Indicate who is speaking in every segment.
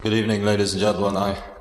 Speaker 1: Good evening, ladies and gentlemen.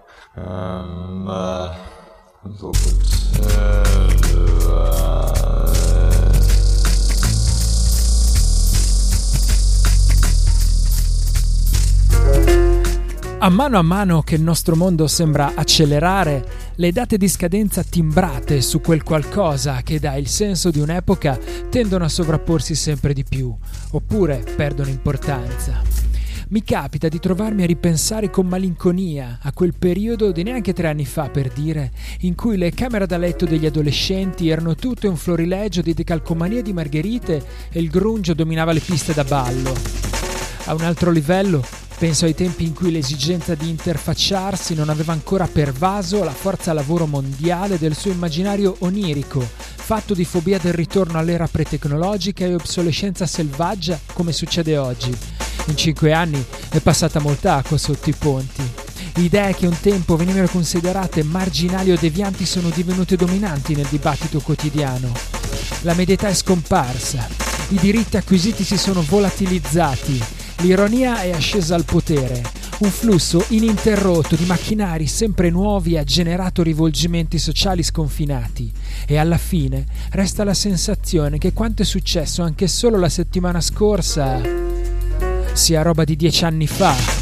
Speaker 2: A mano che il nostro mondo sembra accelerare, le date di scadenza timbrate su quel qualcosa che dà il senso di un'epoca tendono a sovrapporsi sempre di più, oppure perdono importanza. Mi capita di trovarmi a ripensare con malinconia a quel periodo di neanche 3 anni fa, per dire, in cui le camere da letto degli adolescenti erano tutte un florilegio di decalcomanie di margherite e il grunge dominava le piste da ballo. A un altro livello, penso ai tempi in cui l'esigenza di interfacciarsi non aveva ancora pervaso la forza lavoro mondiale del suo immaginario onirico, fatto di fobia del ritorno all'era pretecnologica e obsolescenza selvaggia come succede oggi. In 5 anni è passata molta acqua sotto i ponti. Idee che un tempo venivano considerate marginali o devianti sono divenute dominanti nel dibattito quotidiano. La medietà è scomparsa, i diritti acquisiti si sono volatilizzati, l'ironia è ascesa al potere, un flusso ininterrotto di macchinari sempre nuovi ha generato rivolgimenti sociali sconfinati e alla fine resta la sensazione che quanto è successo anche solo la settimana scorsa sia roba di 10 anni fa.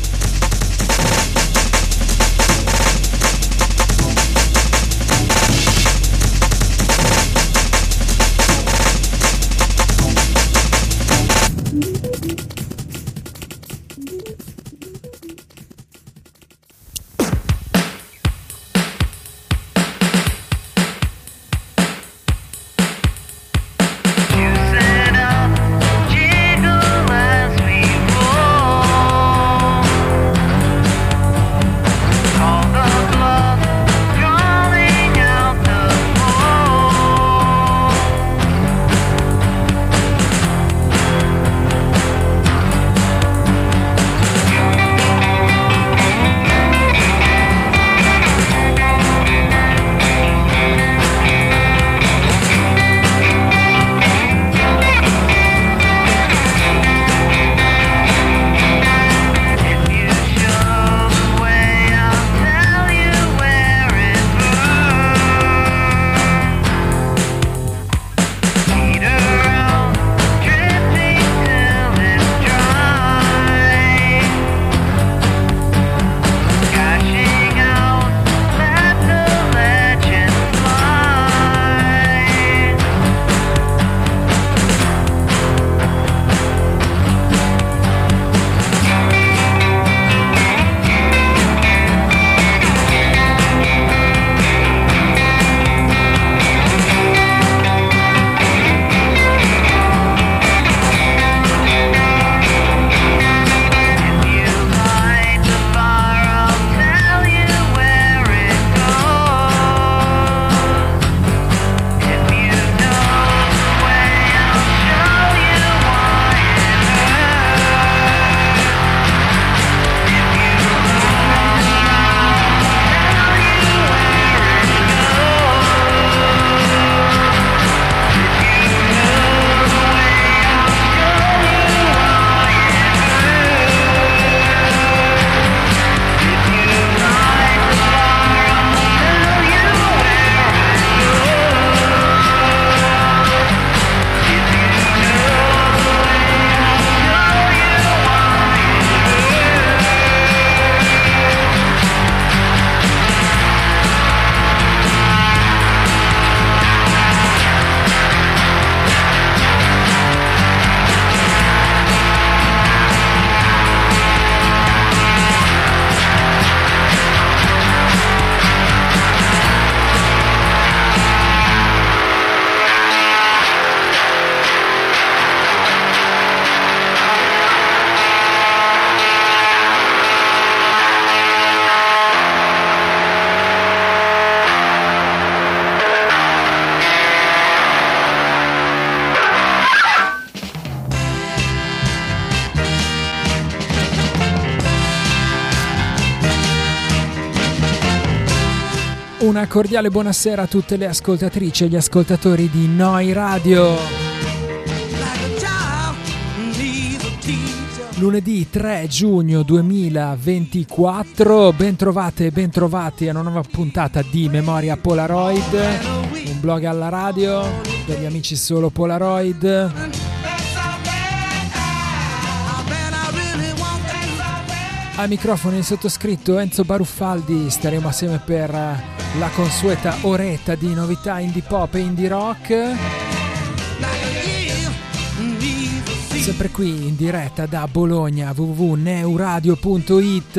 Speaker 2: Una cordiale buonasera a tutte le ascoltatrici e gli ascoltatori di Noi Radio. Lunedì 3 giugno 2024, bentrovate e bentrovati a una nuova puntata di Memoria Polaroid, un blog alla radio per gli amici solo Polaroid. Al microfono il sottoscritto Enzo Baruffaldi, staremo assieme per la consueta oretta di novità indie pop e indie rock. Sempre qui in diretta da Bologna, www.neuradio.it.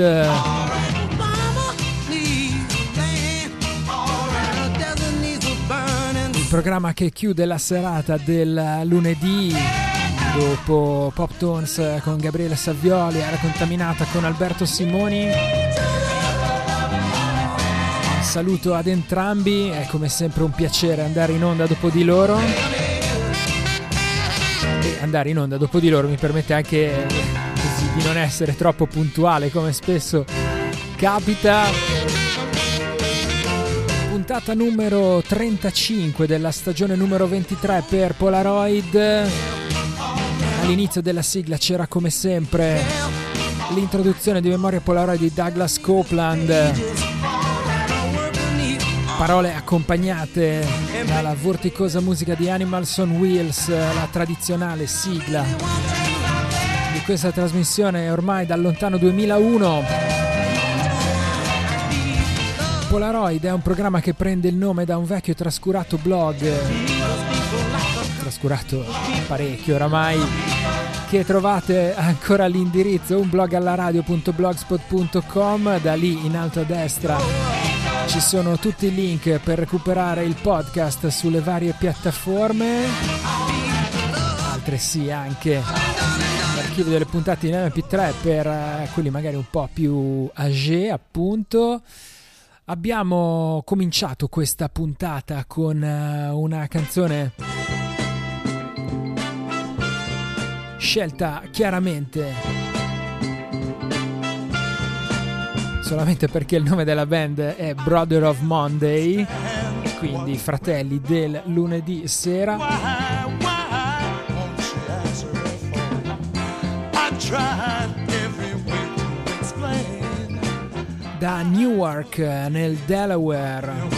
Speaker 2: Il programma che chiude la serata del lunedì, dopo Pop Tones con Gabriele Savioli, Aria Contaminata con Alberto Simoni. Saluto ad entrambi, è come sempre un piacere andare in onda dopo di loro. Andare in onda dopo di loro mi permette anche così di non essere troppo puntuale, come spesso capita. Puntata numero 35 della stagione numero 23 per Polaroid. All'inizio della sigla c'era come sempre l'introduzione di Memoria Polaroid di Douglas Copeland, parole accompagnate dalla vorticosa musica di Animals on Wheels, la tradizionale sigla di questa trasmissione ormai dal lontano 2001. Polaroid è un programma che prende il nome da un vecchio trascurato blog, trascurato parecchio oramai, che trovate ancora all'indirizzo unblogallaradio.blogspot.com. Da lì in alto a destra ci sono tutti i link per recuperare il podcast sulle varie piattaforme, altresì anche l'archivio delle puntate in MP3 per quelli magari un po' più âgé, appunto. Abbiamo cominciato questa puntata con una canzone scelta chiaramente solamente perché il nome della band è Brother of Monday, e quindi fratelli del lunedì sera. Da Newark nel Delaware.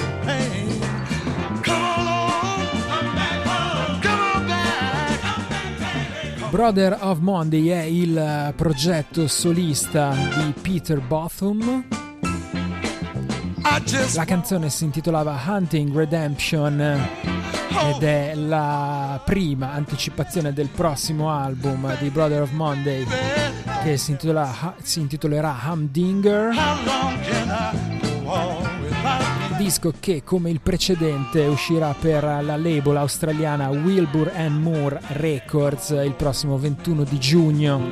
Speaker 2: Brother of Monday è il progetto solista di Peter Botham. La canzone si intitolava Hunting Redemption ed è la prima anticipazione del prossimo album di Brother of Monday, che si intitolerà Humdinger. Disco che, come il precedente, uscirà per la label australiana Wilbur and Moore Records il prossimo 21 di giugno.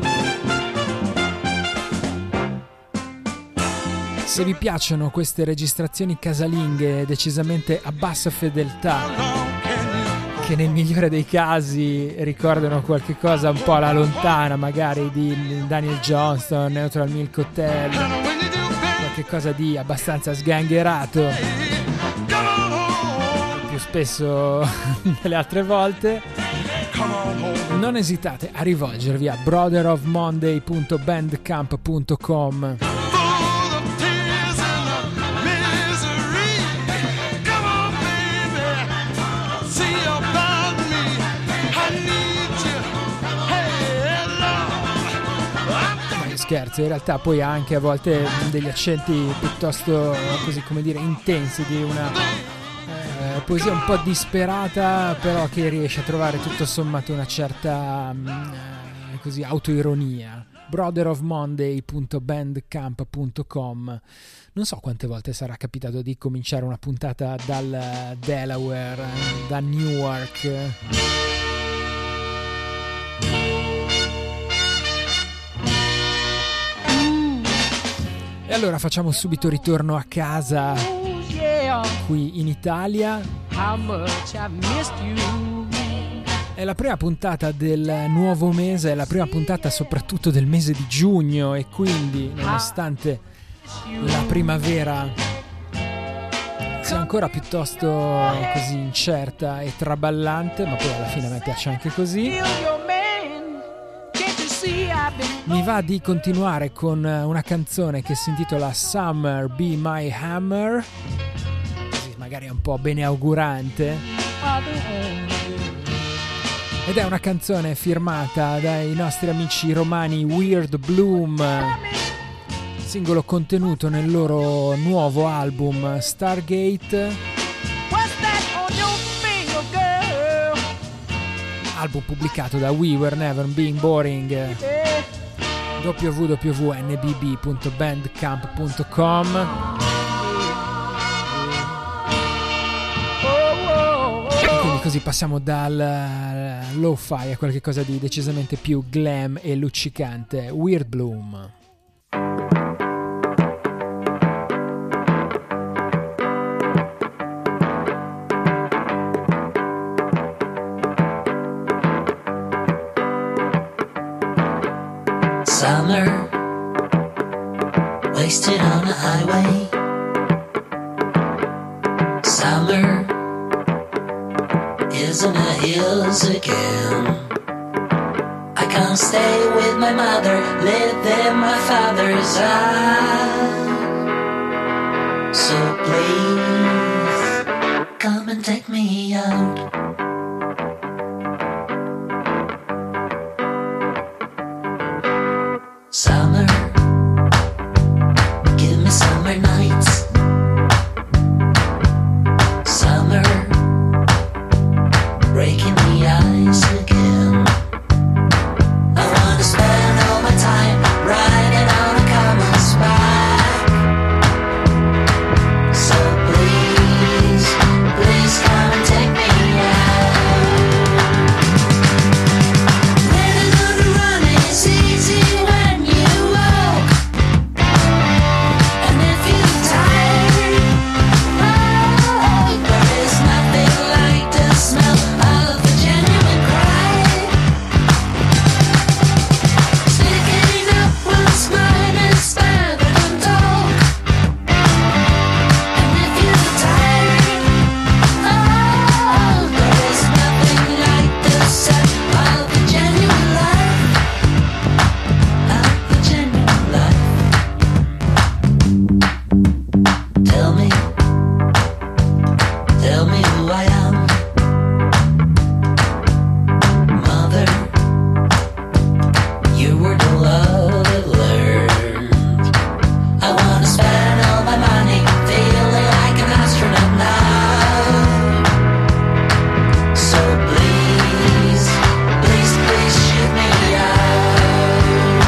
Speaker 2: Se vi piacciono queste registrazioni casalinghe decisamente a bassa fedeltà, che nel migliore dei casi ricordano qualche cosa un po' alla lontana, magari di Daniel Johnston, Neutral Milk Hotel, qualche cosa di abbastanza sgangherato, più spesso delle altre volte, non esitate a rivolgervi a brotherofmonday.bandcamp.com. Scherzo, in realtà poi ha anche a volte degli accenti piuttosto, così come dire, intensi, di una poesia un po' disperata, però che riesce a trovare tutto sommato una certa così autoironia. brotherofmonday.bandcamp.com. Non so quante volte sarà capitato di cominciare una puntata dal Delaware, da Newark. E allora facciamo subito ritorno a casa qui in Italia. È la prima puntata del nuovo mese, è la prima puntata soprattutto del mese di giugno, e quindi nonostante la primavera sia ancora piuttosto così incerta e traballante, ma poi alla fine a me piace anche così, Mi va di continuare con una canzone che si intitola Summer Be My Hammer, così magari è un po' beneaugurante, ed è una canzone firmata dai nostri amici romani Weird Bloom, singolo contenuto nel loro nuovo album Stargate, album pubblicato da We Were Never Being Boring, www.nbb.bandcamp.com. Quindi così passiamo dal lo-fi a qualcosa di decisamente più glam e luccicante. Weird Bloom.
Speaker 1: Summer, wasted on a highway. Summer is in the hills again. I can't stay with my mother, live in my father's house. So please, come and take me out. Summer, give me summer nights. Summer, breaking the ice again. I wanna spend all my time riding on a common spike. So please, please come and take me out. Living on the run is easy when you walk, and if you're tired, oh, there is nothing like the smell of a genuine cry. Sticking up one's mind is better than talk, and if you're tired, oh, there is nothing like the scent of a genuine life, of a genuine life. Tell me who I am, Mother. You were the love I learned. I wanna spend all my money, feeling like an astronaut now. So please, please, please shoot me out.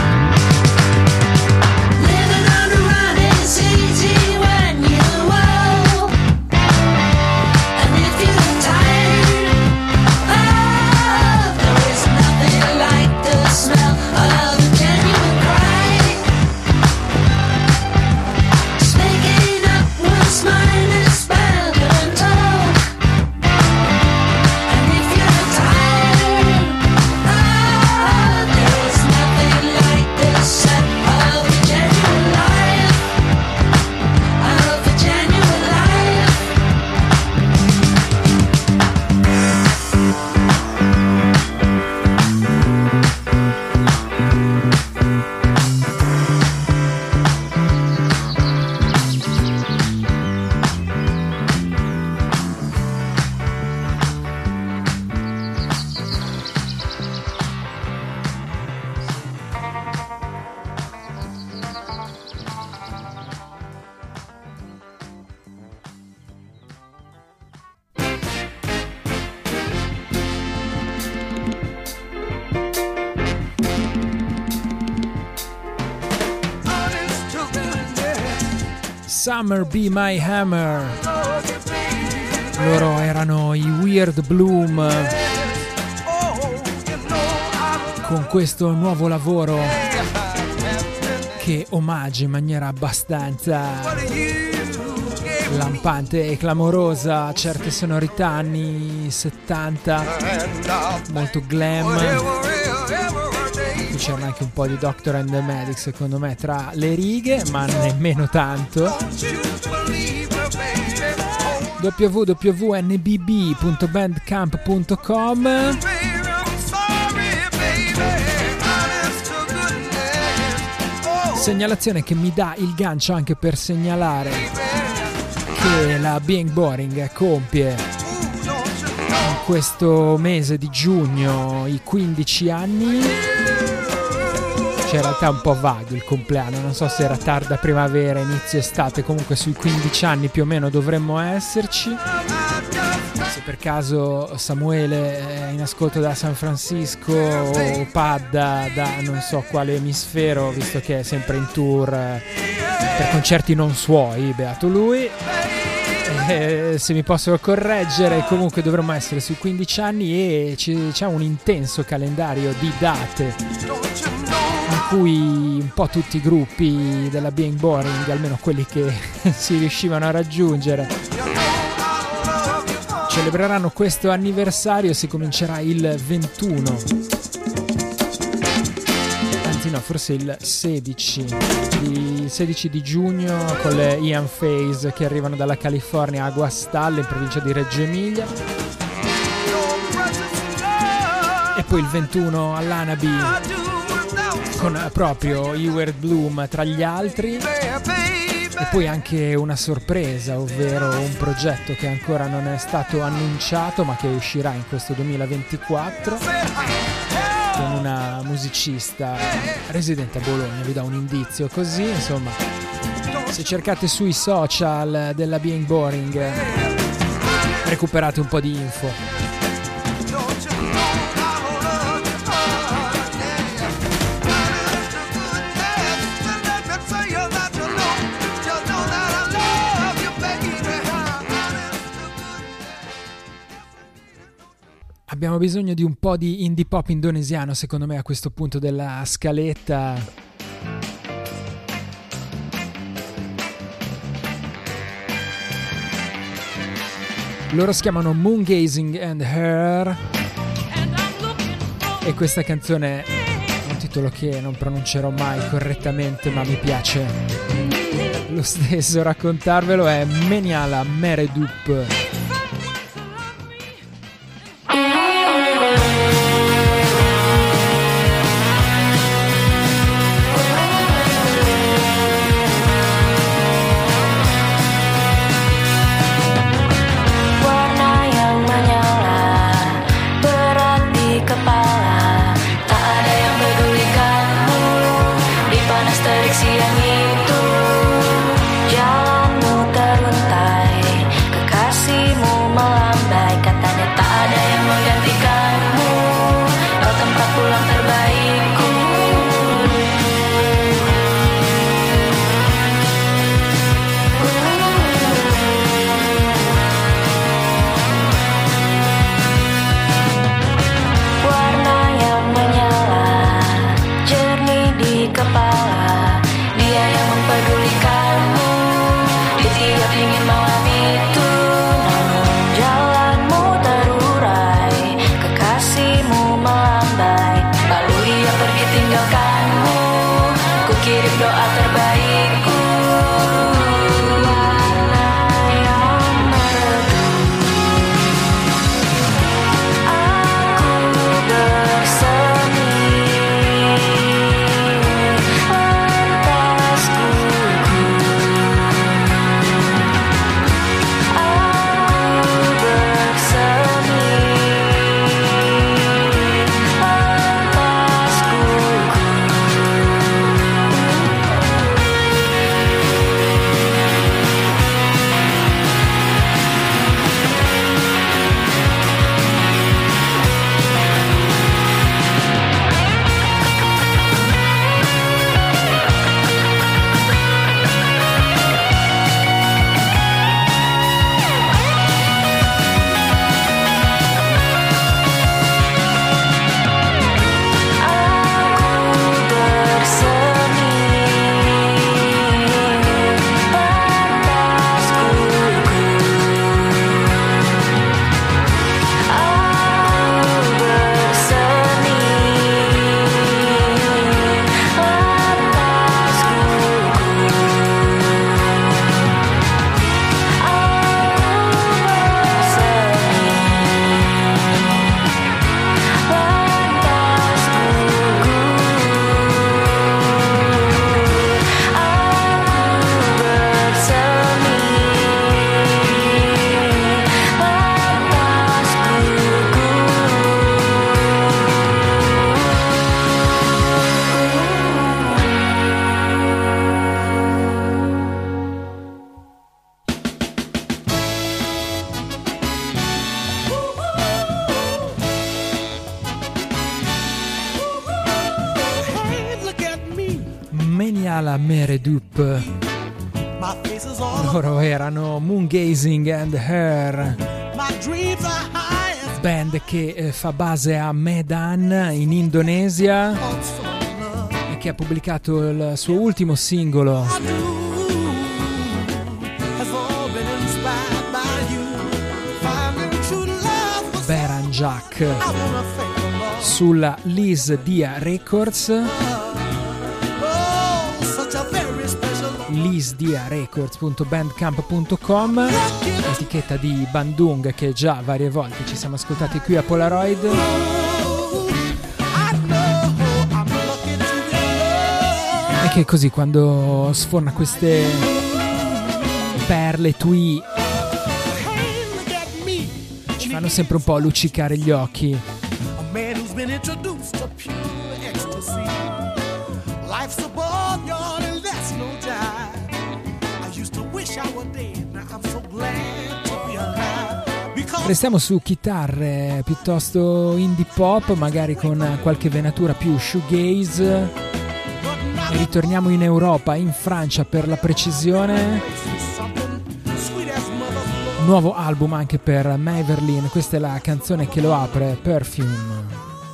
Speaker 1: Living on the run is easy when you walk, and if you're tired, oh, there is nothing like the smell of a genuine cry. Speaking up one's mind is better than talk, and if you're tired, oh, there is nothing like the scent of a genuine life, of a genuine life.
Speaker 2: Summer Be My Hammer. Loro erano i Weird Bloom con questo nuovo lavoro che omaggia in maniera abbastanza lampante e clamorosa certe sonorità anni 70, molto glam. C'era anche un po' di Doctor and the Medic secondo me tra le righe, ma nemmeno tanto. www.nbb.bandcamp.com. Segnalazione che mi dà il gancio anche per segnalare che la Being Boring compie in questo mese di giugno i 15 anni. Cioè in realtà è un po' vago il compleanno, non so se era tarda primavera, inizio estate, comunque sui 15 anni più o meno dovremmo esserci. Se per caso Samuele è in ascolto da San Francisco o Padda da non so quale emisfero, visto che è sempre in tour per concerti non suoi, beato lui, se mi possono correggere, comunque dovremmo essere sui 15 anni e c'è un intenso calendario di date in cui un po' tutti i gruppi della Being Boring, almeno quelli che si riuscivano a raggiungere, celebreranno questo anniversario. Si comincerà il 21, anzi no, forse il 16 di giugno con le Ian Phase che arrivano dalla California a Guastalle in provincia di Reggio Emilia, e poi il 21 all'Anabi con proprio Heward Bloom tra gli altri. E poi anche una sorpresa, ovvero un progetto che ancora non è stato annunciato ma che uscirà in questo 2024 con una musicista residente a Bologna. Vi do un indizio così, insomma, se cercate sui social della Being Boring recuperate un po' di info. Abbiamo bisogno di un po' di indie pop indonesiano, secondo me, a questo punto della scaletta. Loro si chiamano Moongazing and Her e questa canzone ha un titolo che non pronuncerò mai correttamente, ma mi piace lo stesso raccontarvelo. È Meniala Meredup.
Speaker 3: Siang itu jalanmu teruntai, kekasih
Speaker 2: dalla Meredup. Loro erano Moongazing and Her, band che fa base a Medan in Indonesia e che ha pubblicato il suo ultimo singolo Beranjak sulla Liz Dia Records, lizdiarecords.bandcamp.com, etichetta di Bandung che già varie volte ci siamo ascoltati qui a Polaroid. E che così quando sforna queste perle twee ci fanno sempre un po' luccicare gli occhi. Restiamo su chitarre piuttosto indie pop, magari con qualche venatura più shoegaze, e ritorniamo in Europa, in Francia per la precisione. Nuovo album anche per Maverlin, questa è la canzone che lo apre, Perfume.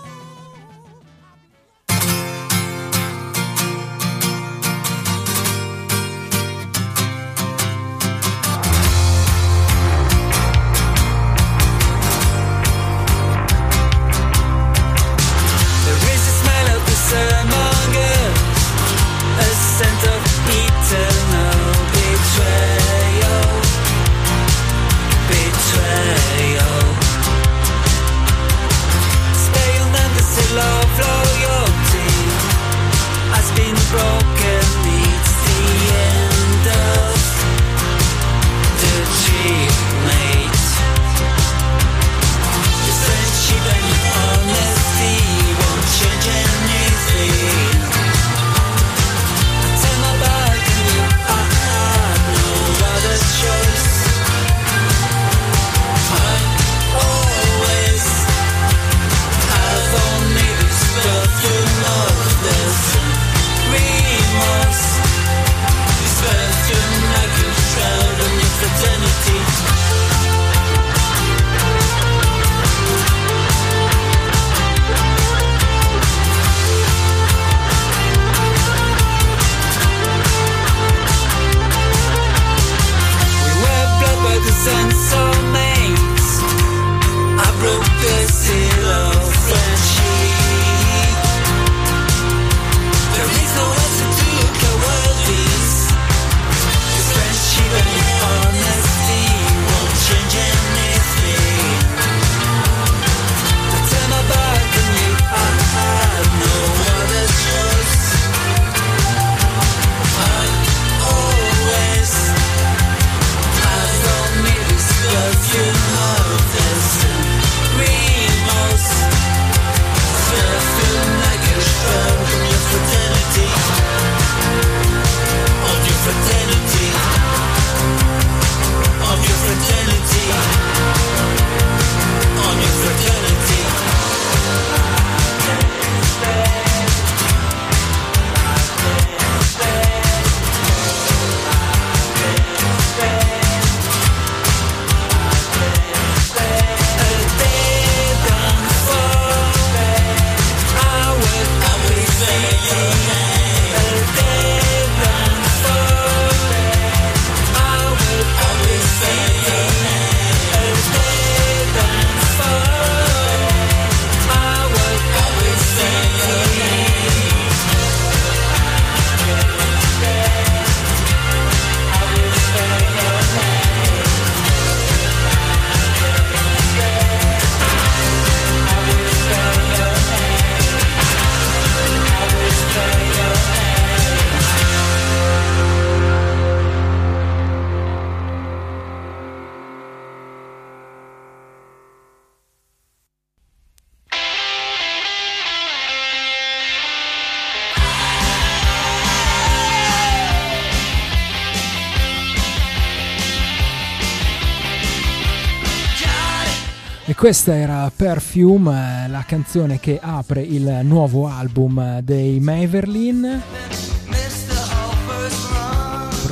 Speaker 2: E questa era Perfume, la canzone che apre il nuovo album dei Maverlin.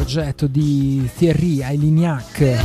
Speaker 2: progetto di Thierry Ailiniac,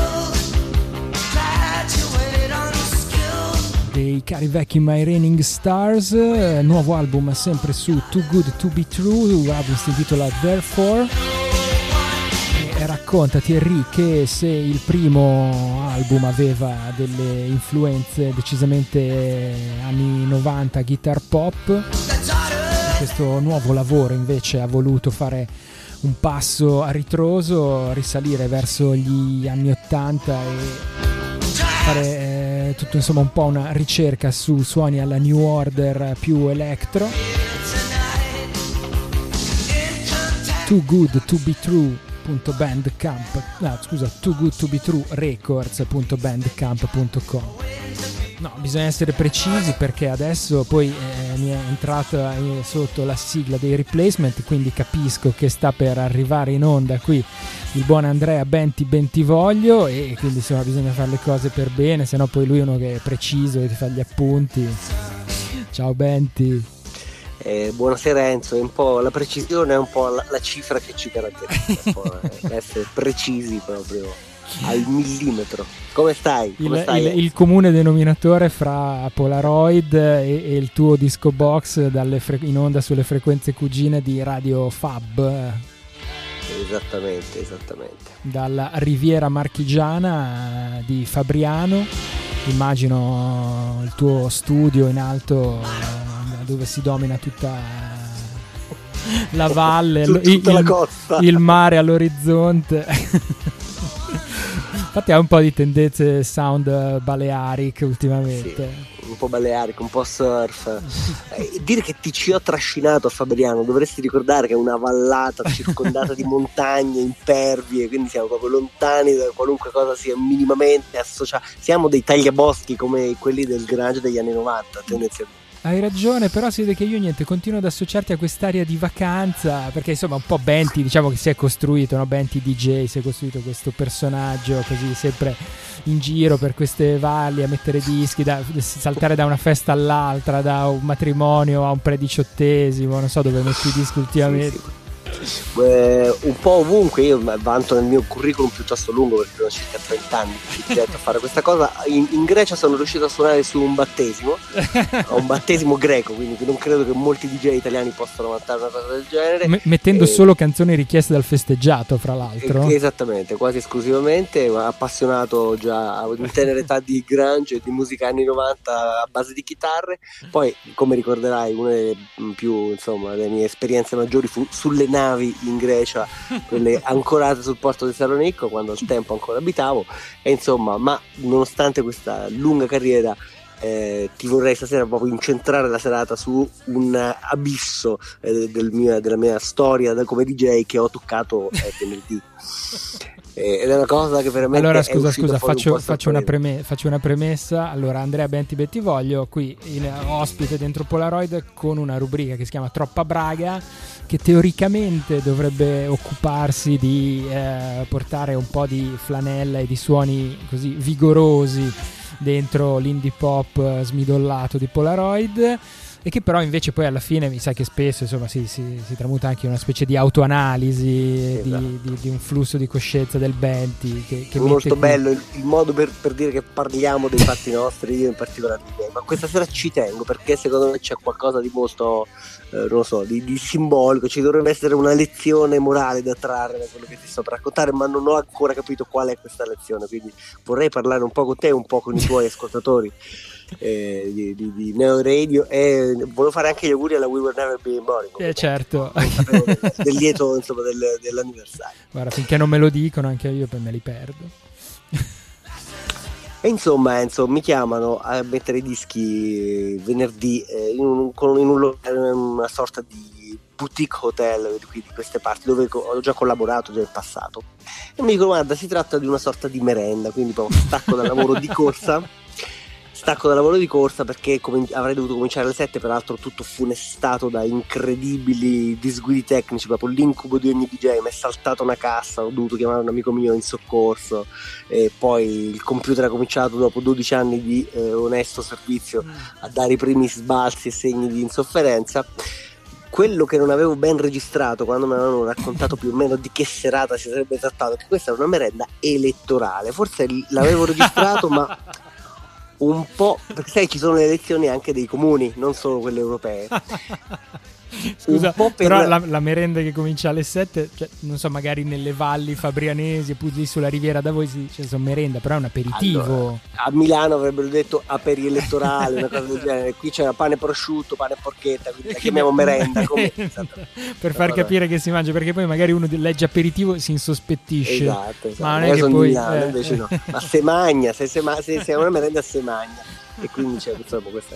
Speaker 2: dei cari vecchi My Raining Stars. Nuovo album sempre su Too Good To Be True, l'album si intitola Therefore, e racconta Thierry che se il primo album aveva delle influenze decisamente anni 90 guitar pop, questo nuovo lavoro invece ha voluto fare un passo a ritroso, risalire verso gli anni 80 e fare tutto insomma un po' una ricerca su suoni alla New Order più electro. Too Good To Be True Too Good To Be True Records.bandcamp.com. No, bisogna essere precisi perché adesso poi mi è entrata sotto la sigla dei Replacement, quindi capisco che sta per arrivare in onda qui il buon Andrea Bentivoglio, e quindi insomma bisogna fare le cose per bene, sennò poi lui è uno che è preciso e ti fa gli appunti. Ciao Benti.
Speaker 3: Buonasera Enzo, è un po' la precisione è un po' la cifra che ci caratterizza, un po', essere precisi proprio al millimetro. Come stai?
Speaker 2: Il comune denominatore fra Polaroid e il tuo disco box in onda sulle frequenze cugine di Radio Fab.
Speaker 3: Esattamente.
Speaker 2: Dalla Riviera Marchigiana di Fabriano, immagino il tuo studio in alto dove si domina tutta la valle,
Speaker 3: tutta la costa,
Speaker 2: il mare all'orizzonte. Infatti ha un po' di tendenze sound Balearic ultimamente.
Speaker 3: Sì, un po' Balearic, un po' surf. Dire che ti ci ho trascinato a Fabriano, dovresti ricordare che è una vallata circondata di montagne impervie, quindi siamo proprio lontani da qualunque cosa sia minimamente associata. Siamo dei tagliaboschi come quelli del garage degli anni 90 tendenzialmente.
Speaker 2: Hai ragione, però si vede che io continuo ad associarti a quest'area di vacanza, perché insomma un po' Benti, diciamo che si è costruito, no? Benti DJ si è costruito questo personaggio così sempre in giro per queste valli a mettere dischi, saltare da una festa all'altra, da un matrimonio a un prediciottesimo, non so dove metti i dischi ultimamente.
Speaker 3: Sì. Un po' ovunque. Io vanto nel mio curriculum piuttosto lungo perché ho circa 30 anni a fare questa cosa. In Grecia sono riuscito a suonare su un battesimo greco, quindi non credo che molti DJ italiani possano vantare una cosa del genere,
Speaker 2: mettendo solo canzoni richieste dal festeggiato, fra l'altro.
Speaker 3: Esattamente, quasi esclusivamente, appassionato già in tenera età di grunge e di musica anni 90 a base di chitarre. Poi, come ricorderai, una delle delle mie esperienze maggiori fu sulle navi in Grecia, quelle ancorate sul porto di Salonicco, quando al tempo ancora abitavo, e insomma, ma nonostante questa lunga carriera ti vorrei stasera proprio incentrare la serata su un abisso della mia storia come DJ che ho toccato venerdì. Ed è una cosa che veramente.
Speaker 2: Allora scusa, faccio una premessa. Allora, Andrea Bentivoglio qui ospite dentro Polaroid con una rubrica che si chiama Troppa Braga, che teoricamente dovrebbe occuparsi di portare un po' di flanella e di suoni così vigorosi dentro l'indie pop smidollato di Polaroid, e che però invece poi alla fine mi sa che spesso insomma si tramuta anche in una specie di autoanalisi, esatto, di un flusso di coscienza del Benti che
Speaker 3: molto bello il modo per dire che parliamo dei fatti nostri, io in particolare di me, ma questa sera ci tengo perché secondo me c'è qualcosa di molto non lo so, di simbolico. Ci dovrebbe essere una lezione morale da trarre da quello che ti sto per raccontare, ma non ho ancora capito qual è questa lezione, quindi vorrei parlare un po' con te e un po' con i tuoi ascoltatori di Neo Radio, e volevo fare anche gli auguri alla We Were Never Be Boring,
Speaker 2: certo,
Speaker 3: del lieto insomma dell'anniversario.
Speaker 2: Guarda, finché non me lo dicono anche io poi me li perdo.
Speaker 3: E insomma Enzo, mi chiamano a mettere i dischi venerdì in una sorta di boutique hotel qui di queste parti, dove ho già collaborato già in passato, e mi dicono: guarda, si tratta di una sorta di merenda, quindi proprio stacco dal lavoro di corsa perché avrei dovuto cominciare alle 7, peraltro tutto funestato da incredibili disguidi tecnici, proprio l'incubo di ogni DJ. Mi è saltata una cassa, ho dovuto chiamare un amico mio in soccorso, e poi il computer ha cominciato dopo 12 anni di onesto servizio a dare i primi sbalzi e segni di insofferenza. quello che non avevo ben registrato quando mi avevano raccontato più o meno di che serata si sarebbe trattato, che questa era una merenda elettorale. Forse l'avevo registrato, ma un po', perché sai, ci sono le elezioni anche dei comuni, non solo quelle europee.
Speaker 2: Scusa, però la merenda che comincia alle 7, cioè, non so, magari nelle valli fabrianesi, pure lì sulla riviera da voi sono merenda, però è un aperitivo.
Speaker 3: Allora, a Milano avrebbero detto aperi elettorale, una cosa del genere. Qui c'era pane prosciutto, pane e porchetta, quindi la chiamiamo merenda.
Speaker 2: Per far capire che si mangia, perché poi magari uno legge aperitivo si insospettisce.
Speaker 3: Esatto.
Speaker 2: Ma non è che poi
Speaker 3: Milano, invece no. Ma se magna, se è una merenda se magna. E quindi c'è, insomma, questa è.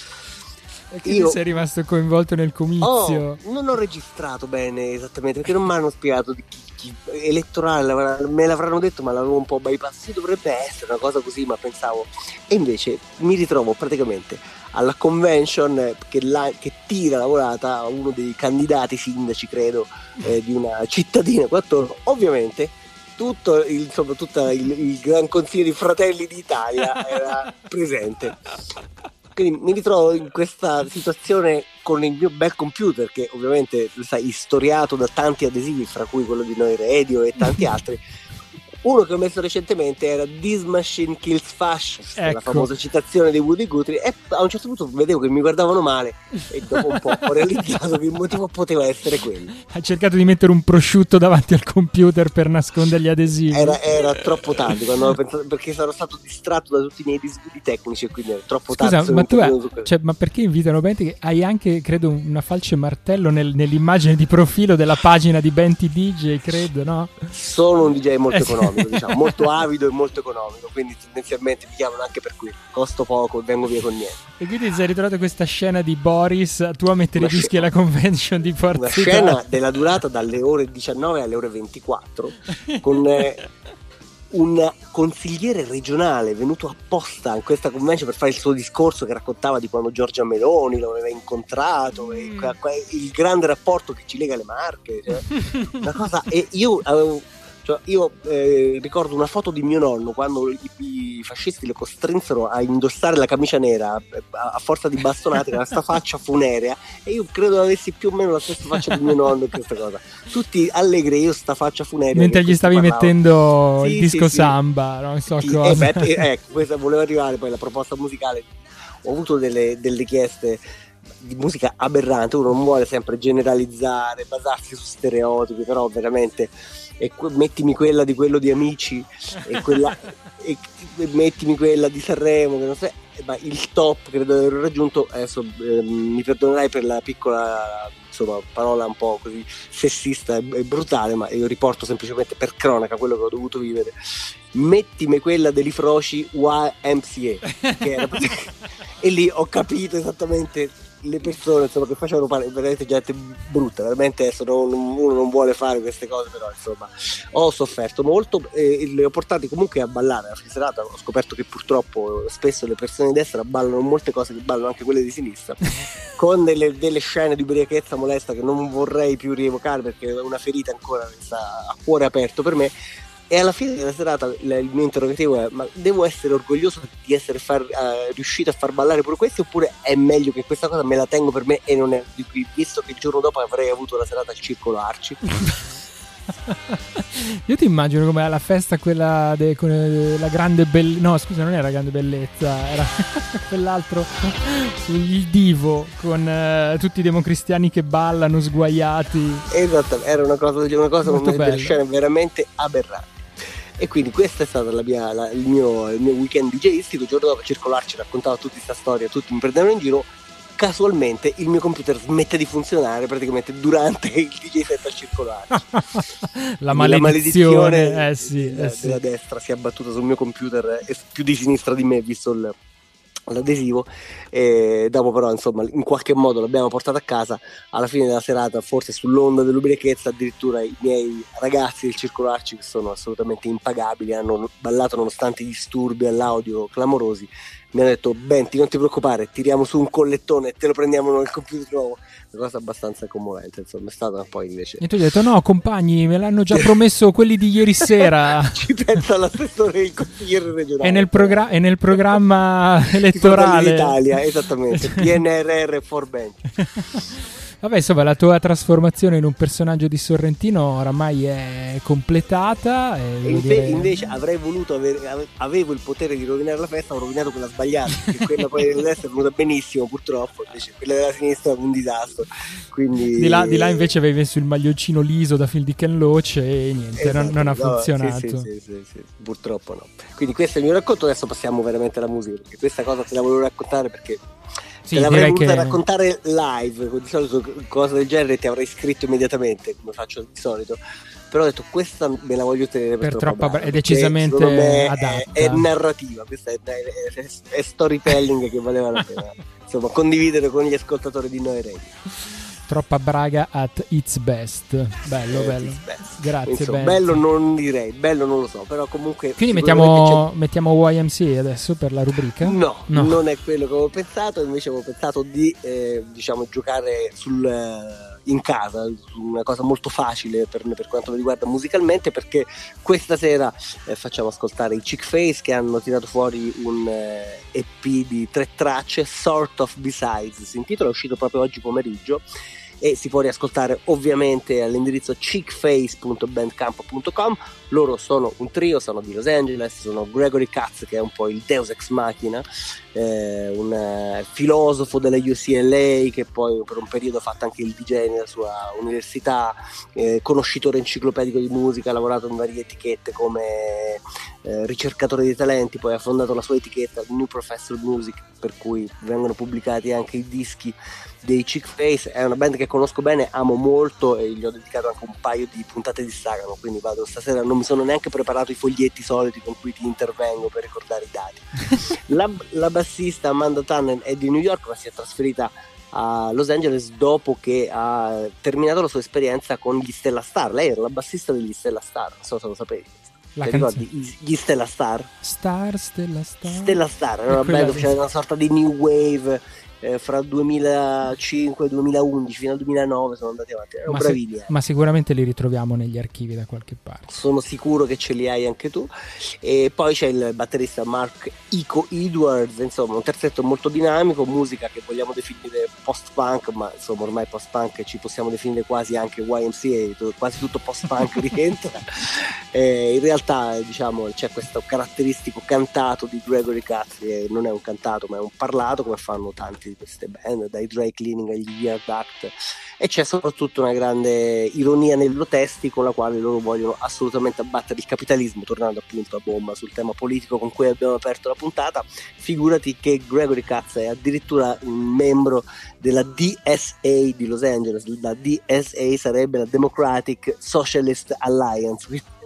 Speaker 2: E quindi sei rimasto coinvolto nel comizio?
Speaker 3: Non ho registrato bene esattamente, perché non mi hanno spiegato di chi elettorale, me l'avranno detto, ma l'avevo un po' bypass. Sì, dovrebbe essere una cosa così, ma pensavo. E invece mi ritrovo praticamente alla convention che tira la volata a uno dei candidati sindaci, credo, di una cittadina. Ovviamente tutto il Gran Consiglio di Fratelli d'Italia era presente. Quindi mi ritrovo in questa situazione con il mio bel computer, che ovviamente, sai, istoriato da tanti adesivi, fra cui quello di Noi Radio e tanti altri. Uno che ho messo recentemente era This Machine Kills Fascists, ecco, la famosa citazione di Woody Guthrie, e a un certo punto vedevo che mi guardavano male e dopo un po' ho realizzato che il motivo poteva essere quello.
Speaker 2: Hai cercato di mettere un prosciutto davanti al computer per nascondere gli adesivi?
Speaker 3: Era troppo tardi quando ho pensato, perché sarò stato distratto da tutti i miei disguidi tecnici e quindi era troppo tardi.
Speaker 2: Scusa, ma perché invitano Benti? Che hai anche, credo, una falce martello nell'immagine di profilo della pagina di Benti DJ, credo, no?
Speaker 3: Sono un DJ molto economico. Diciamo, molto avido e molto economico, quindi tendenzialmente mi chiamano anche per qui, costo poco e vengo via con niente.
Speaker 2: E quindi ti sei ritrovato questa scena di Boris, tu a mettere i dischi alla convention di Forza
Speaker 3: Italia. Una scena della durata dalle ore 19 alle ore 24 con un consigliere regionale venuto apposta in questa convention per fare il suo discorso, che raccontava di quando Giorgia Meloni lo aveva incontrato e il grande rapporto che ci lega alle Marche, cioè, una cosa. E io ricordo una foto di mio nonno quando i fascisti lo costrinsero a indossare la camicia nera a forza di bastonate, con questa faccia funerea, e io credo avessi più o meno la stessa faccia di mio nonno in questa cosa, tutti allegri, io sta faccia funerea
Speaker 2: mentre gli stavi mettendo il disco samba, non so cosa.
Speaker 3: Ecco, questa voleva arrivare poi la proposta musicale. Ho avuto delle richieste di musica aberrante, uno non vuole sempre generalizzare, basarsi su stereotipi, però veramente mettimi quella di quello di Amici e quella e mettimi quella di Sanremo, che non so, ma il top credo di aver raggiunto. Adesso mi perdonerai per la piccola, insomma, parola un po' così sessista e brutale, ma io riporto semplicemente per cronaca quello che ho dovuto vivere. Mettimi quella degli Froci YMCA, che era e lì ho capito esattamente le persone, insomma, che facevano veramente gente brutta, veramente. Adesso uno non vuole fare queste cose, però insomma ho sofferto molto e le ho portate comunque a ballare. La serata ho scoperto che purtroppo spesso le persone di destra ballano molte cose che ballano anche quelle di sinistra, con delle scene di ubriachezza molesta che non vorrei più rievocare, perché è una ferita ancora che sta a cuore aperto per me. E alla fine della serata il mio interrogativo è: ma devo essere orgoglioso di essere riuscito a far ballare pure questi, oppure è meglio che questa cosa me la tengo per me e non è di qui, visto che il giorno dopo avrei avuto la serata al Circolo Arci?
Speaker 2: Io ti immagino come alla festa quella con la grande bellezza. No, scusa, non era la grande bellezza, era quell'altro, il divo, con tutti i democristiani che ballano sguaiati.
Speaker 3: Esatto, era una cosa con delle scene veramente aberranti. E quindi questa è stata il mio weekend DJistico. Il giorno dopo circolarci, raccontavo tutta questa storia, tutti mi prendevano in giro. Casualmente il mio computer smette di funzionare praticamente durante il DJ set al circolare.
Speaker 2: La maledizione
Speaker 3: della destra si è abbattuta sul mio computer, più di sinistra di me, visto l'adesivo. E dopo però, insomma, in qualche modo l'abbiamo portato a casa. Alla fine della serata, forse sull'onda dell'ubriachezza, addirittura i miei ragazzi del circolarci, che sono assolutamente impagabili, hanno ballato nonostante i disturbi all'audio clamorosi. Mi hanno detto: Benti, non ti preoccupare, tiriamo su un collettone e te lo prendiamo nel computer nuovo. Una cosa abbastanza commovente, insomma, è stata poi invece.
Speaker 2: E tu hai detto: no, compagni, me l'hanno già promesso quelli di ieri sera.
Speaker 3: Ci pensa l'assessore del consigliere regionale.
Speaker 2: È nel programma elettorale
Speaker 3: d'Italia, esattamente. PNRR for Benti.
Speaker 2: Vabbè, insomma, la tua trasformazione in un personaggio di Sorrentino oramai è completata.
Speaker 3: Invece avrei voluto avevo il potere di rovinare la festa, ho rovinato quella sbagliata, perché quella poi della destra è venuta benissimo, purtroppo, invece quella della sinistra è un disastro. Quindi... Di là
Speaker 2: invece avevi messo il maglioncino liso da film di Ken Loach e niente, esatto, non ha funzionato.
Speaker 3: Sì, purtroppo no. Quindi questo è il mio racconto, adesso passiamo veramente alla musica, perché questa cosa te la volevo raccontare perché te l'avrei voluta raccontare live, di solito cose del genere ti avrei scritto immediatamente, come faccio di solito, però ho detto questa me la voglio tenere per troppa
Speaker 2: è decisamente adatta,
Speaker 3: è narrativa, questa è storytelling che valeva la pena insomma condividere con gli ascoltatori di Noi Radio.
Speaker 2: Troppa braga at its best. Bello. Grazie.
Speaker 3: Insomma, bello non direi, bello non lo so, però comunque.
Speaker 2: Quindi mettiamo YMCA adesso per la rubrica?
Speaker 3: No, non è quello che avevo pensato, invece avevo pensato di giocare in casa, una cosa molto facile per quanto mi riguarda musicalmente, perché questa sera facciamo ascoltare i Chick Face, che hanno tirato fuori un EP di 3 tracce, Sort of Besides si intitola, è uscito proprio oggi pomeriggio e si può riascoltare ovviamente all'indirizzo chickface.bandcamp.com. Loro sono un trio, sono di Los Angeles, sono Gregory Katz, che è un po' il deus ex machina, un filosofo della UCLA che poi per un periodo ha fatto anche il DJ nella sua università, conoscitore enciclopedico di musica, ha lavorato in varie etichette come ricercatore di talenti, poi ha fondato la sua etichetta New Professor Music, per cui vengono pubblicati anche i dischi dei Chick Face. È una band che conosco bene, amo molto e gli ho dedicato anche un paio di puntate di Instagram, quindi stasera non mi sono neanche preparato i foglietti soliti con cui ti intervengo per ricordare i dati. La bassista Amanda Tannen è di New York, ma si è trasferita a Los Angeles dopo che ha terminato la sua esperienza con gli Stella Star. Lei era la bassista degli Stella Star, non so se lo sapevi. Ricordi gli Stella Star?
Speaker 2: Stella
Speaker 3: Star era una band che faceva una sorta di new wave, fra 2005 e 2011 fino al 2009 sono andati avanti, erano bravini.
Speaker 2: Ma sicuramente li ritroviamo negli archivi da qualche parte,
Speaker 3: sono sicuro che ce li hai anche tu. E poi c'è il batterista Mark Iko Edwards, insomma un terzetto molto dinamico, musica che vogliamo definire post-punk, ma insomma ormai post-punk ci possiamo definire quasi anche YMCA, quasi tutto post-punk rientra. In realtà diciamo c'è questo caratteristico cantato di Gregory Katz, che non è un cantato ma è un parlato, come fanno tanti di queste band, dai Dry Cleaning agli Weird Act, e c'è soprattutto una grande ironia nei loro testi con la quale loro vogliono assolutamente abbattere il capitalismo, tornando appunto a bomba sul tema politico con cui abbiamo aperto la puntata. Figurati che Gregory Katz è addirittura un membro della DSA di Los Angeles. La DSA sarebbe la Democratic Socialist Alliance.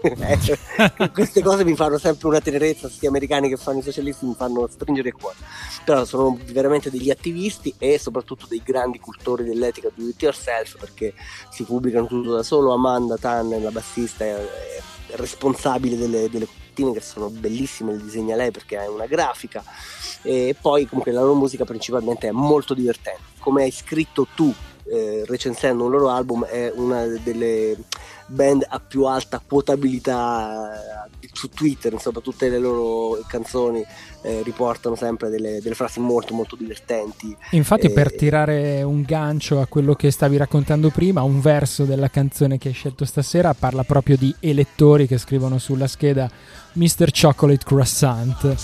Speaker 3: Queste cose mi fanno sempre una tenerezza, questi americani che fanno i socialisti mi fanno stringere il cuore, però sono veramente degli attivisti e soprattutto dei grandi cultori dell'etica do it yourself, perché si pubblicano tutto da solo. Amanda Tannen, la bassista, è responsabile delle copertine che sono bellissime, le disegna lei perché è una grafica, e poi comunque la loro musica principalmente è molto divertente, come hai scritto tu recensendo un loro album. È una delle band a più alta quotabilità su Twitter, insomma tutte le loro canzoni riportano sempre delle frasi molto molto divertenti.
Speaker 2: Infatti per tirare un gancio a quello che stavi raccontando prima, un verso della canzone che hai scelto stasera parla proprio di elettori che scrivono sulla scheda Mr. Chocolate Croissant.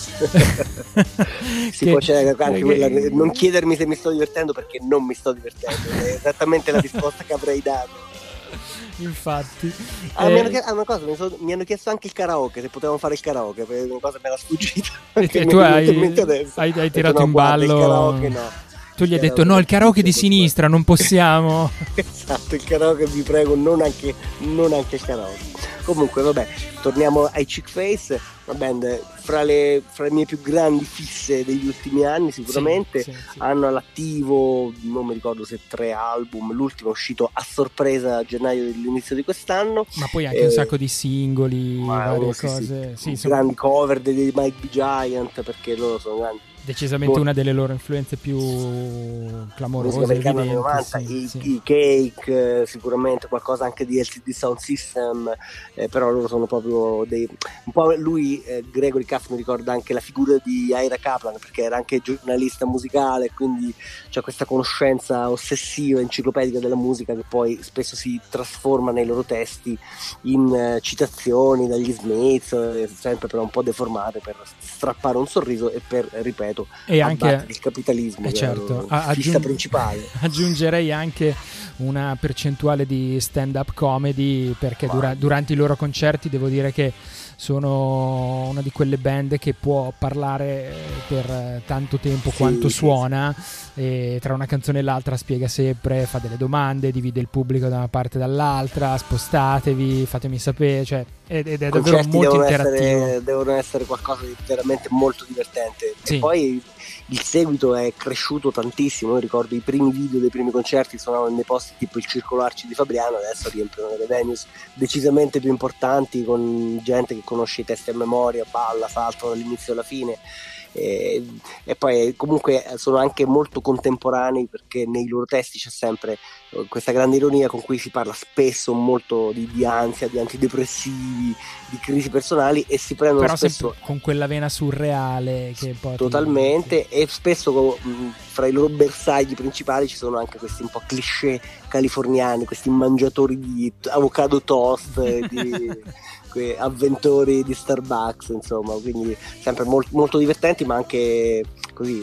Speaker 3: Sì, poi c'è anche quella, non chiedermi se mi sto divertendo, perché non mi sto divertendo, è esattamente la risposta che avrei dato.
Speaker 2: Infatti
Speaker 3: mi hanno chiesto anche il karaoke, se potevamo fare il karaoke, perché una cosa me era sfuggita.
Speaker 2: E tu hai tirato in ballo
Speaker 3: il karaoke, no.
Speaker 2: Tu gli hai detto no, il karaoke di sinistra non possiamo.
Speaker 3: Esatto, il karaoke vi prego, non anche il karaoke. Comunque vabbè, torniamo ai Chick Face, una band fra le mie più grandi fisse degli ultimi anni sicuramente. Sì. Hanno all'attivo, non mi ricordo se 3 album, l'ultimo è uscito a sorpresa a gennaio dell'inizio di quest'anno,
Speaker 2: ma poi anche un sacco di singoli, varie cose.
Speaker 3: Grandi cover dei Mike B. Giant, perché loro sono grandi
Speaker 2: decisamente una delle loro influenze più clamorose, evidenti,
Speaker 3: 90, i Cake, sicuramente qualcosa anche di LCD Sound System, però loro sono proprio un po' lui, Gregory Kaff, mi ricorda anche la figura di Ira Kaplan, perché era anche giornalista musicale, quindi c'è questa conoscenza ossessiva, enciclopedica della musica, che poi spesso si trasforma nei loro testi in citazioni dagli Smiths, sempre però un po' deformate per strappare un sorriso e per, ripeto,
Speaker 2: e anche
Speaker 3: il capitalismo,
Speaker 2: certo,
Speaker 3: l'artista principale.
Speaker 2: Aggiungerei anche una percentuale di stand-up comedy, perché durante i loro concerti devo dire che sono una di quelle band che può parlare per tanto tempo quanto suona, e tra una canzone e l'altra spiega sempre, fa delle domande, divide il pubblico da una parte e dall'altra, spostatevi, fatemi sapere, cioè ed è davvero molto interattivo.
Speaker 3: Devono essere qualcosa di veramente molto divertente. E poi il seguito è cresciuto tantissimo. Io ricordo i primi video dei primi concerti suonavano nei posti tipo il Circolo Arci di Fabriano, adesso riempiono delle venues decisamente più importanti, con gente che conosce i testi a memoria, balla, salta dall'inizio alla fine. E poi comunque sono anche molto contemporanei, perché nei loro testi c'è sempre questa grande ironia con cui si parla spesso molto di ansia, di antidepressivi, di crisi personali, e si prendono
Speaker 2: però
Speaker 3: spesso
Speaker 2: con quella vena surreale che poi
Speaker 3: totalmente, e spesso fra i loro bersagli principali ci sono anche questi un po' cliché californiani, questi mangiatori di avocado toast, di avventori di Starbucks, insomma, quindi sempre molto divertenti, ma anche così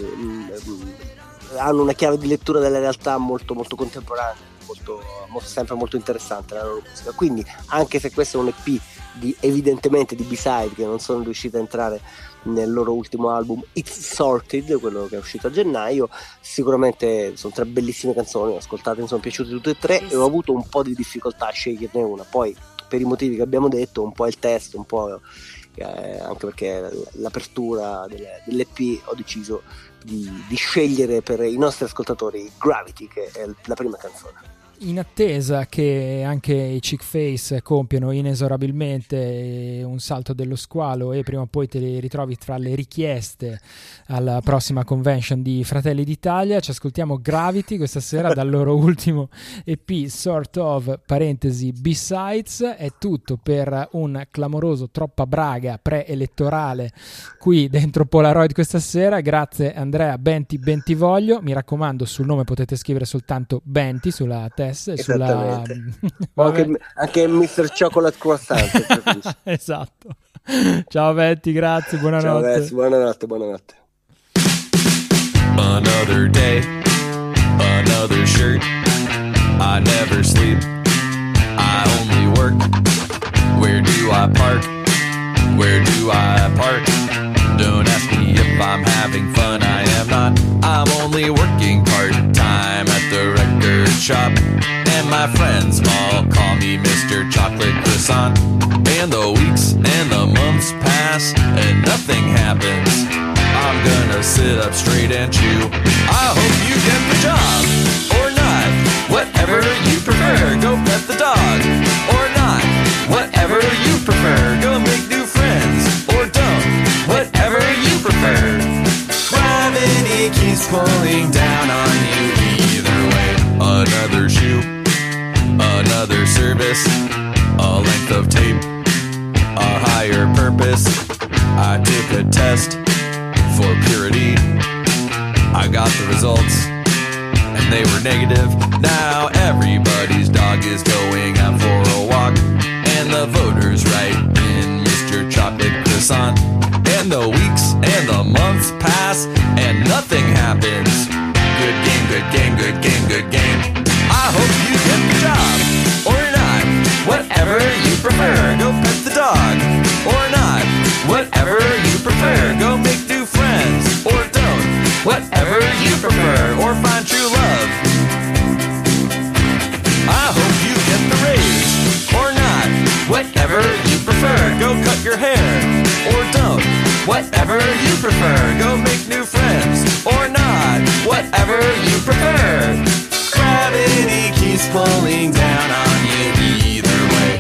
Speaker 3: hanno una chiave di lettura della realtà molto molto contemporanea, sempre molto interessante la loro musica. Quindi anche se questo è un EP evidentemente di B-side, che non sono riusciti a entrare nel loro ultimo album It's Sorted, quello che è uscito a gennaio, sicuramente sono 3 bellissime canzoni, ho ascoltate, mi sono piaciute tutte e 3 e ho avuto un po' di difficoltà a sceglierne una, poi per i motivi che abbiamo detto, un po' il testo, un po' anche perché l'apertura dell'EP ho deciso di scegliere per i nostri ascoltatori Gravity, che è la prima canzone.
Speaker 2: In attesa che anche i Chick Face compiano inesorabilmente un salto dello squalo e prima o poi te li ritrovi tra le richieste alla prossima convention di Fratelli d'Italia, ci ascoltiamo Gravity questa sera dal loro ultimo EP Sort of (parentesi B-Sides). È tutto per un clamoroso Troppa Braga preelettorale qui dentro Polaroid questa sera. Grazie Andrea Bentivoglio, mi raccomando, sul nome potete scrivere soltanto Benti sulla testa.
Speaker 3: Anche Mr. Chocolate Croissant.
Speaker 2: Esatto. Ciao Betty, grazie, buonanotte.
Speaker 3: Ciao Betty, buonanotte.
Speaker 4: Another day, another shirt. I never sleep, I only work. Where do I park? Where do I park? Don't ask me if I'm having fun, I am not. I'm only working part-time at the record shop. And my friends all call me Mr. Chocolate Croissant. And the weeks and the months pass and nothing happens. I'm gonna sit up straight and chew. I hope you get the job, or not. Whatever you prefer, go pet the dog, or not. Whatever you prefer, go make new friends, or don't. Whatever you prefer. Gravity keeps pulling down on you either way. Another shoe, another service, a length of tape, a higher purpose. I took a test for purity. I got the results, and they were negative. Now everybody's dog is going out for a walk, and the voters write in Mr. Chocolate Croissant. And the weeks and the months pass, and nothing happens. Good game, good game, good game, good game. I hope you get the job, or not. Whatever you prefer, go pet the dog, or not. Whatever you prefer, go make new friends, or don't. Whatever you prefer, or find true love. I hope you get the raise, or not. Whatever you prefer, go cut your hair, or don't. Whatever you prefer, go make new friends, or not. Whatever you prefer. Gravity keeps pulling down on you either way.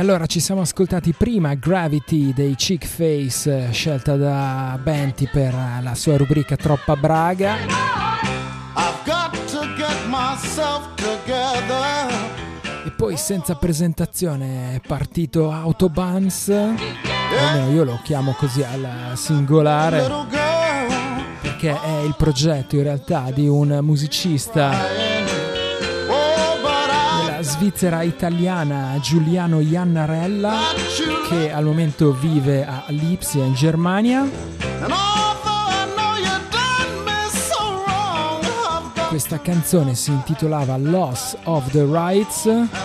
Speaker 2: Allora, ci siamo ascoltati prima Gravity dei Chick Face, scelta da Benti per la sua rubrica Troppa Braga.
Speaker 5: I've got to get myself together.
Speaker 2: E poi senza presentazione è partito Autobahns, almeno io lo chiamo così alla singolare, perché è il progetto in realtà di un musicista svizzera italiana Giuliano Iannarella, che al momento vive a Lipsia in Germania. Questa canzone si intitolava Loss of the Rights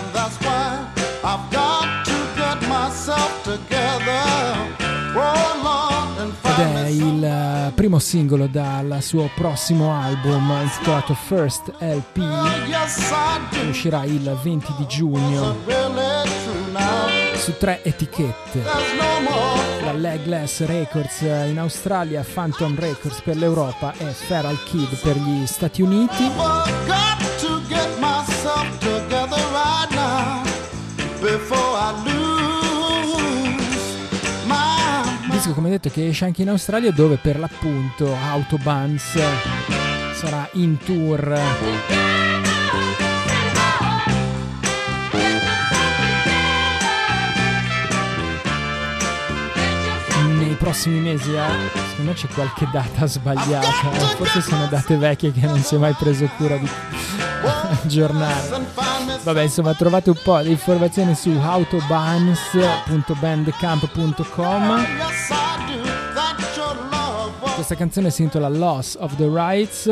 Speaker 2: ed è il primo singolo dal suo prossimo album intitolato First LP, che uscirà il 20 di giugno su 3 etichette: la Legless Records in Australia, Phantom Records per l'Europa e Feral Kid per gli Stati Uniti. Disco, come detto, che esce anche in Australia, dove per l'appunto Autobahns sarà in tour. Nei prossimi mesi, secondo me c'è qualche data sbagliata, forse sono date vecchie che non si è mai preso cura di aggiornare. Vabbè, insomma, trovate un po' di informazioni su autobahns.bandcamp.com. Questa canzone si intitola Loss of the Rights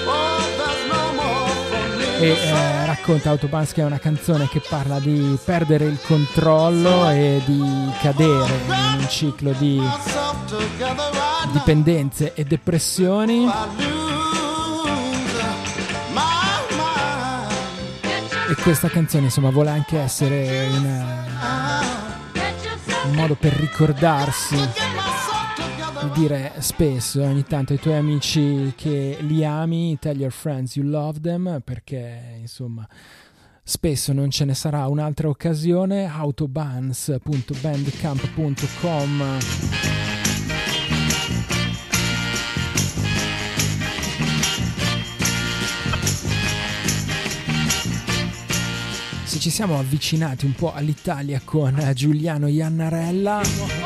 Speaker 2: e racconta Autobahns che è una canzone che parla di perdere il controllo e di cadere in un ciclo di dipendenze e depressioni. E questa canzone, insomma, vuole anche essere un modo per ricordarsi di dire spesso, ogni tanto, ai tuoi amici che li ami, tell your friends you love them, perché insomma spesso non ce ne sarà un'altra occasione. Autobahns.bandcamp.com. Se ci siamo avvicinati un po' all'Italia con Giuliano Iannarella,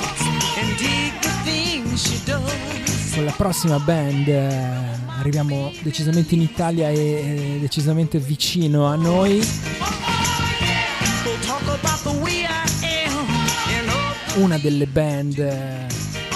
Speaker 2: con la prossima band arriviamo decisamente in Italia e decisamente vicino a noi. Una delle band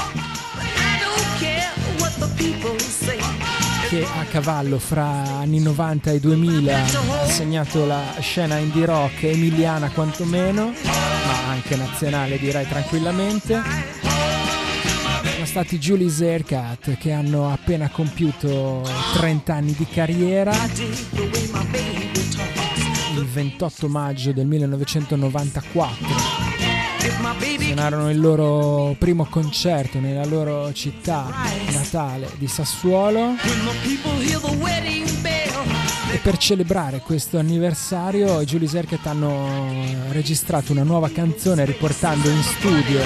Speaker 2: che a cavallo fra anni 90 e 2000 ha segnato la scena indie rock emiliana quantomeno, ma anche nazionale direi tranquillamente. Sono stati Julius Aircat, che hanno appena compiuto 30 anni di carriera. Il 28 maggio del 1994 suonarono il loro primo concerto nella loro città natale di Sassuolo, e per celebrare questo anniversario i Julius Aircat hanno registrato una nuova canzone riportando in studio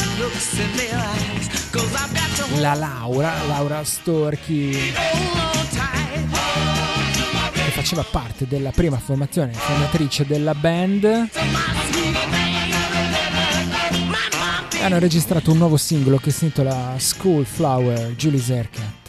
Speaker 2: la Laura Storchi, che faceva parte della prima formazione fondatrice della band. Hanno registrato un nuovo singolo che si intitola School Flower, Julius Aircat.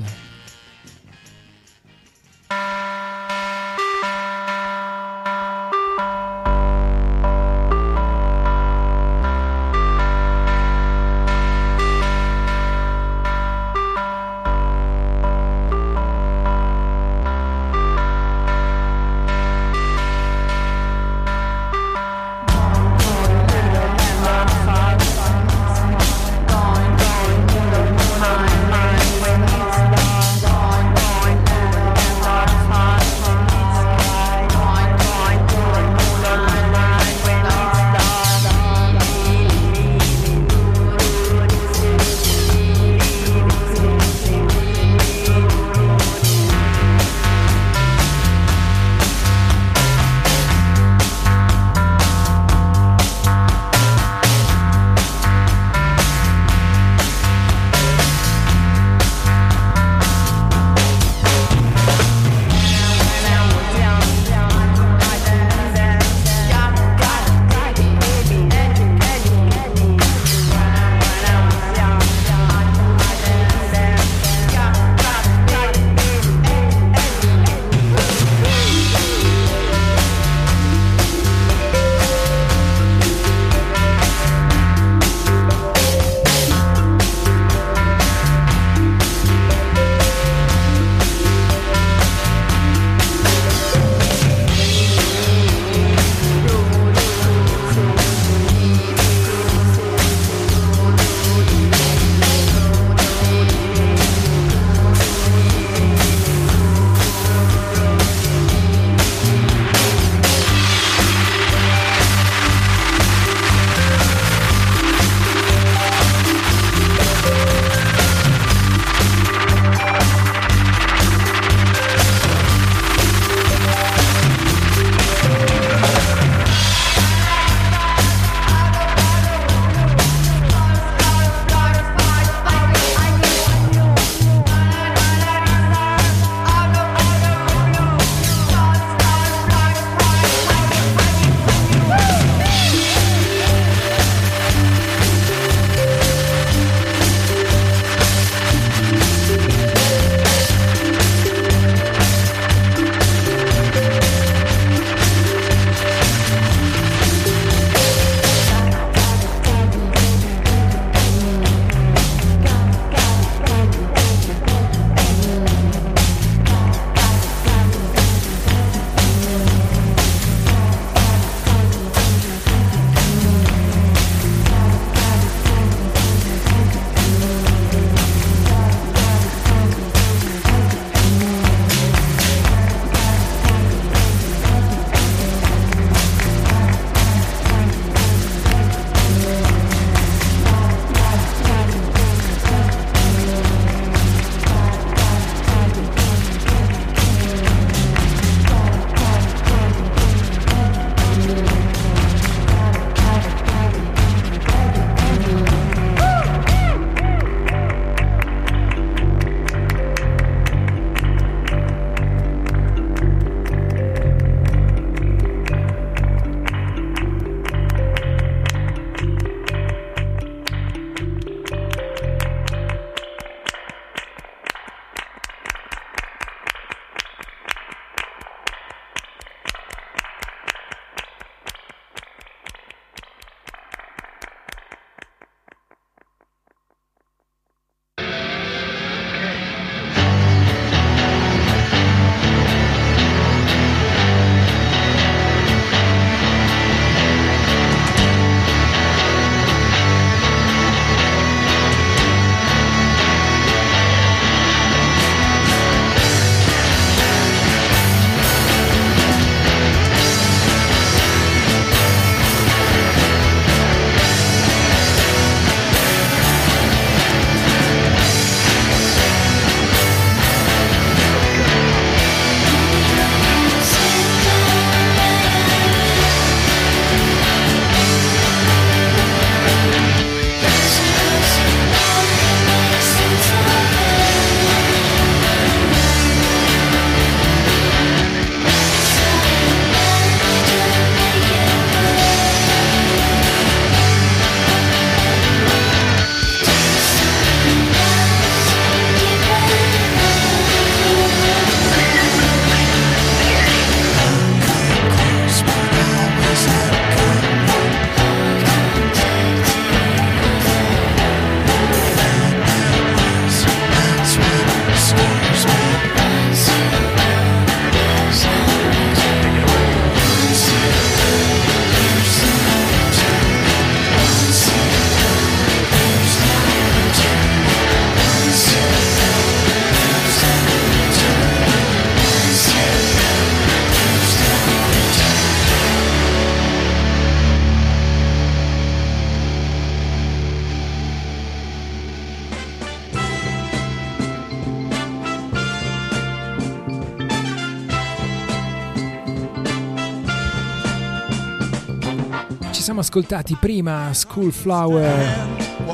Speaker 2: siamo ascoltati prima Schoolflower,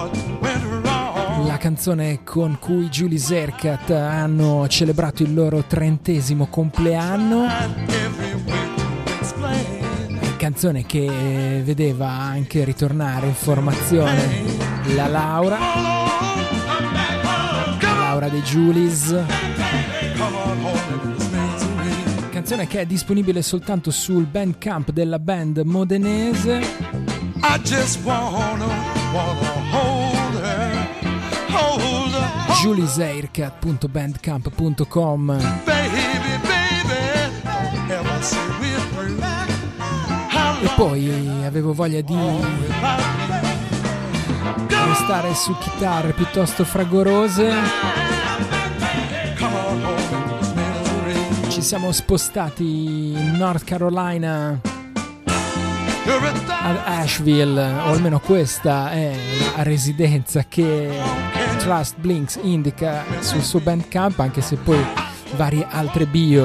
Speaker 2: la canzone con cui Julius Erkat hanno celebrato il loro 30° compleanno, canzone che vedeva anche ritornare in formazione la Laura dei Julius, canzone che è disponibile soltanto sul Bandcamp della band modenese. juliuserkat.bandcamp.com. E poi avevo voglia di restare su chitarre piuttosto fragorose. Ci siamo spostati in North Carolina, ad Asheville, o almeno questa è la residenza che Trust Blinks indica sul suo Bandcamp, anche se poi varie altre bio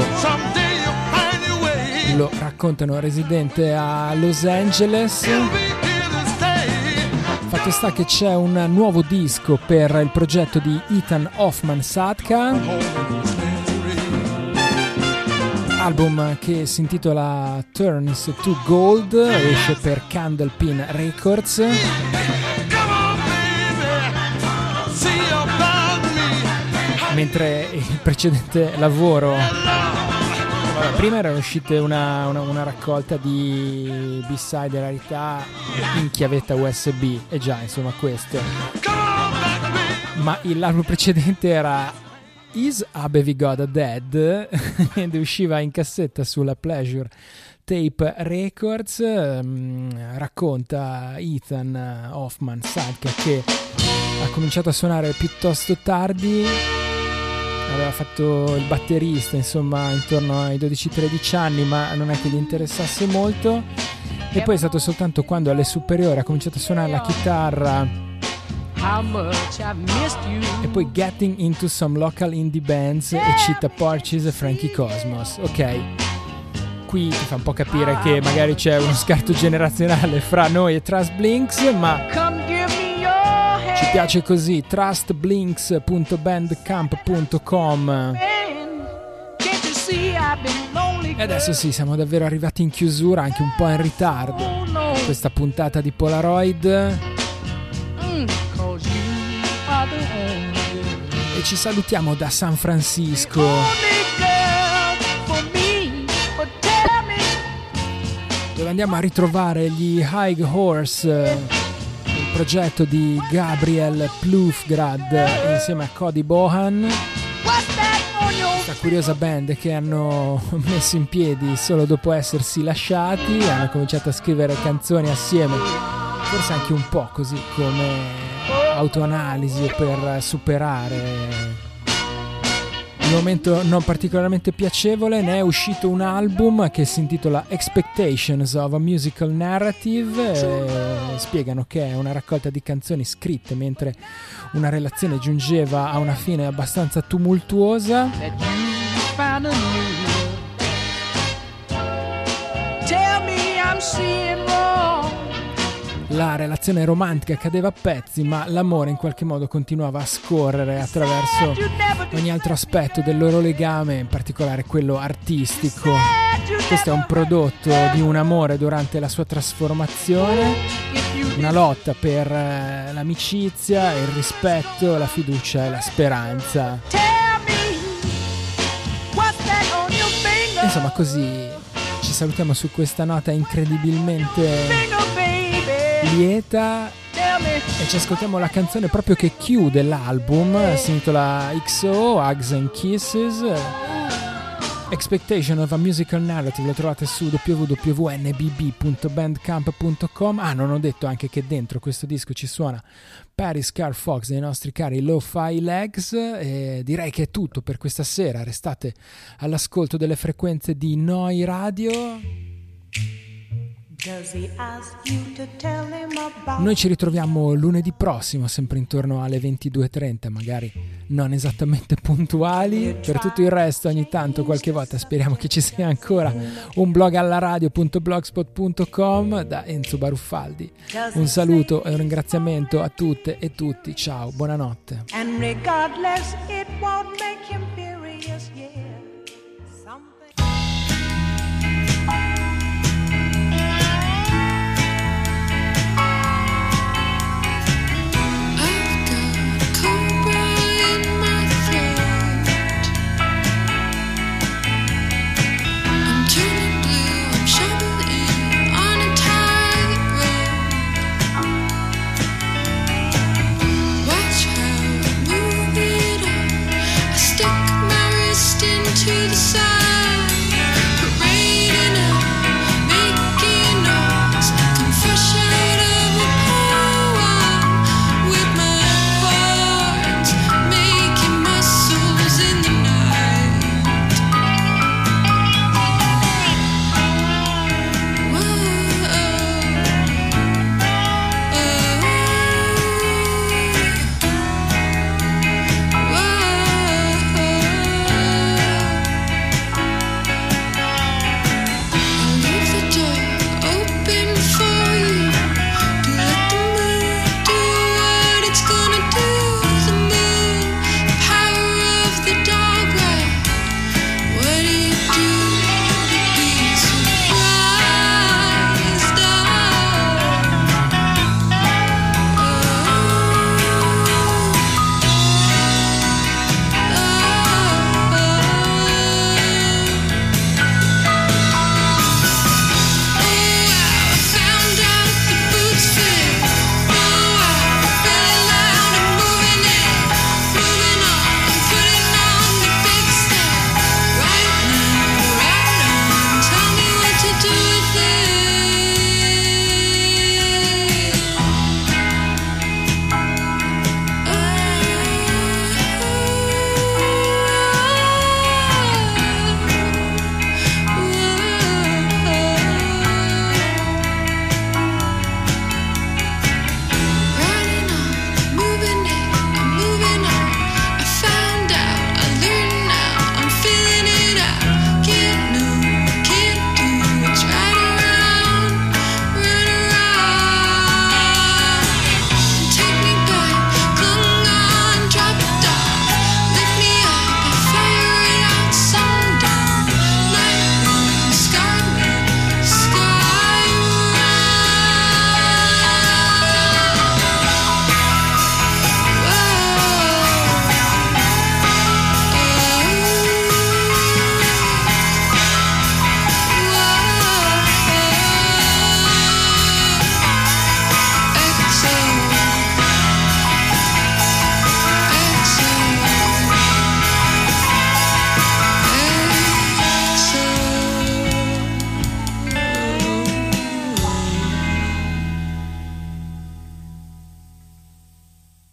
Speaker 2: lo raccontano residente a Los Angeles. Fatto sta che c'è un nuovo disco per il progetto di Ethan Hoffman Sadka, album che si intitola Turns to Gold, esce per Candlepin Records. Mentre il precedente lavoro, prima erano uscite una raccolta di B-side e rarità in chiavetta USB, e già insomma questo, ma l'album precedente era Is Abby Goda Dead ed usciva in cassetta sulla Pleasure Tape Records. Racconta Ethan Hoffman Sadka che ha cominciato a suonare piuttosto tardi, aveva fatto il batterista insomma intorno ai 12-13 anni, ma non è che gli interessasse molto, e poi è stato soltanto quando alle superiori ha cominciato a suonare la chitarra e poi getting into some local indie bands, e cita Porches e Frankie Cosmos. Ok, qui ti fa un po' capire che magari c'è uno scarto generazionale fra noi e Trust Blinks, ma ci piace così. trustblinks.bandcamp.com. E adesso sì, siamo davvero arrivati in chiusura, anche un po' in ritardo, questa puntata di Polaroid, e ci salutiamo da San Francisco, dove andiamo a ritrovare gli High Horse, il progetto di Gabriel Plufgrad insieme a Cody Bohan, questa curiosa band che hanno messo in piedi solo dopo essersi lasciati. Hanno cominciato a scrivere canzoni assieme, forse anche un po' così come autoanalisi per superare un momento non particolarmente piacevole. Ne è uscito un album che si intitola Expectations of a Musical Narrative, spiegano che è una raccolta di canzoni scritte mentre una relazione giungeva a una fine abbastanza tumultuosa. La relazione romantica cadeva a pezzi, ma l'amore in qualche modo continuava a scorrere attraverso ogni altro aspetto del loro legame, in particolare quello artistico. Questo è un prodotto di un amore durante la sua trasformazione, una lotta per l'amicizia, il rispetto, la fiducia e la speranza. Insomma, così ci salutiamo su questa nota incredibilmente lieta e ci ascoltiamo la canzone proprio che chiude l'album. Si intitola XO, Hugs and Kisses, Expectation of a Musical Narrative. Lo trovate su www.nbb.bandcamp.com. non ho detto anche che dentro questo disco ci suona Paris Car Fox dei nostri cari Lo-Fi Legs. E direi che è tutto per questa sera. Restate all'ascolto delle frequenze di Noi Radio. Noi ci ritroviamo lunedì prossimo, sempre intorno alle 22:30, magari non esattamente puntuali. Per tutto il resto, ogni tanto, qualche volta, speriamo che ci sia ancora un blog alla radio.blogspot.com da Enzo Baruffaldi. Un saluto e un ringraziamento a tutte e tutti. Ciao, buonanotte.
Speaker 6: And regardless, it won't make him feel